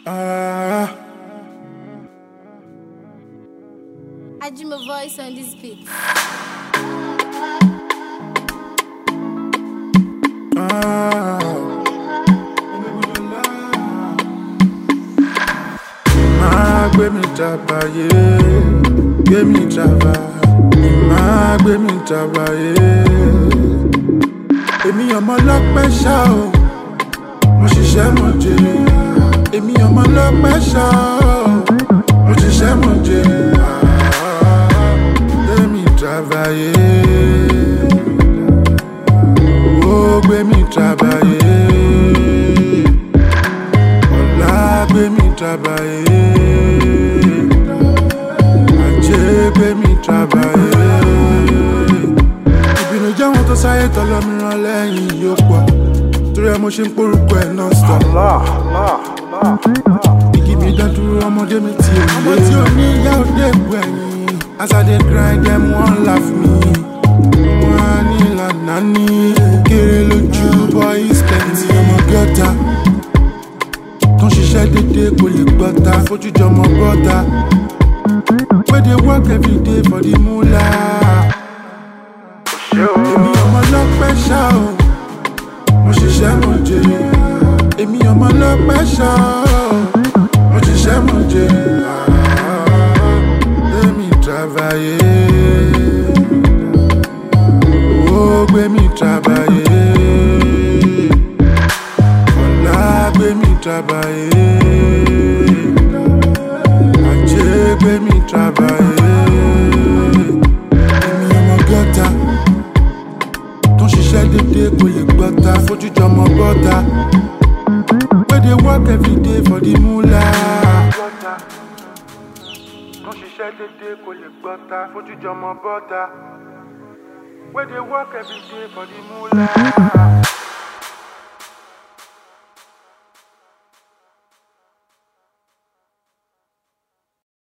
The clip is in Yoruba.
I do my voice on this beat. Gbé mi tabaye, gbé mi taba, gbé mi tabaye. Èmi ọmọ lọ́pẹ́ ṣá o, mo ṣiṣẹ́ mo jèrè. Èmi ọmọ lọ́pẹ́ ṣá o, mo ṣiṣẹ́ mo jèrè. Gbé mi tabaye, gbé mi tabaye. Ọlá gbé mi tabaye. Gbé mi tabaye. Ìbínú jẹ́ wọn tó sáyé tọ́lọ́ mi rán lẹ́yìn yóò pọ̀. Torí ẹ mo ṣe ń porúkọ ẹ̀ náà stop. Igi mi dán dúró ọmọdé mi tí ò lé. Ọmọ tí ò ní ìyá òde ègbò ẹ̀yìn. As I dey grind them won't laugh me. Wọ́n á ní ìlànà ní kéré lójú boys plenty. Ọmọ gọ́ta tó ń ṣiṣẹ́ dédé kò lè gbọ́ta. Fojú jọmọ bọ́ta. Where they work every day for the moolah. Èmi ọmọ lọ́pẹ́ ṣá o, mo ṣiṣẹ́ mo jèrè. Èmi ọmọ lọ́pẹ́ ṣá o, mo ṣiṣẹ́ mo jèrè. Gbé mi tabaye, gbé mi tabaye. Ọlá gbé mi tabaye. Gbé mi tabaye. Èmi ọmọ gọ́ta tó ń ṣiṣẹ́ dédé kò lè gbọ́ta. Fojú jọmọ bọ́ta. Where they work every day for the moolah. Gọ́ta tó ń ṣiṣẹ́ dédé kò lè gbọ́ta. Fojú jọmọ bọ́ta. Where they work every day for the moolah.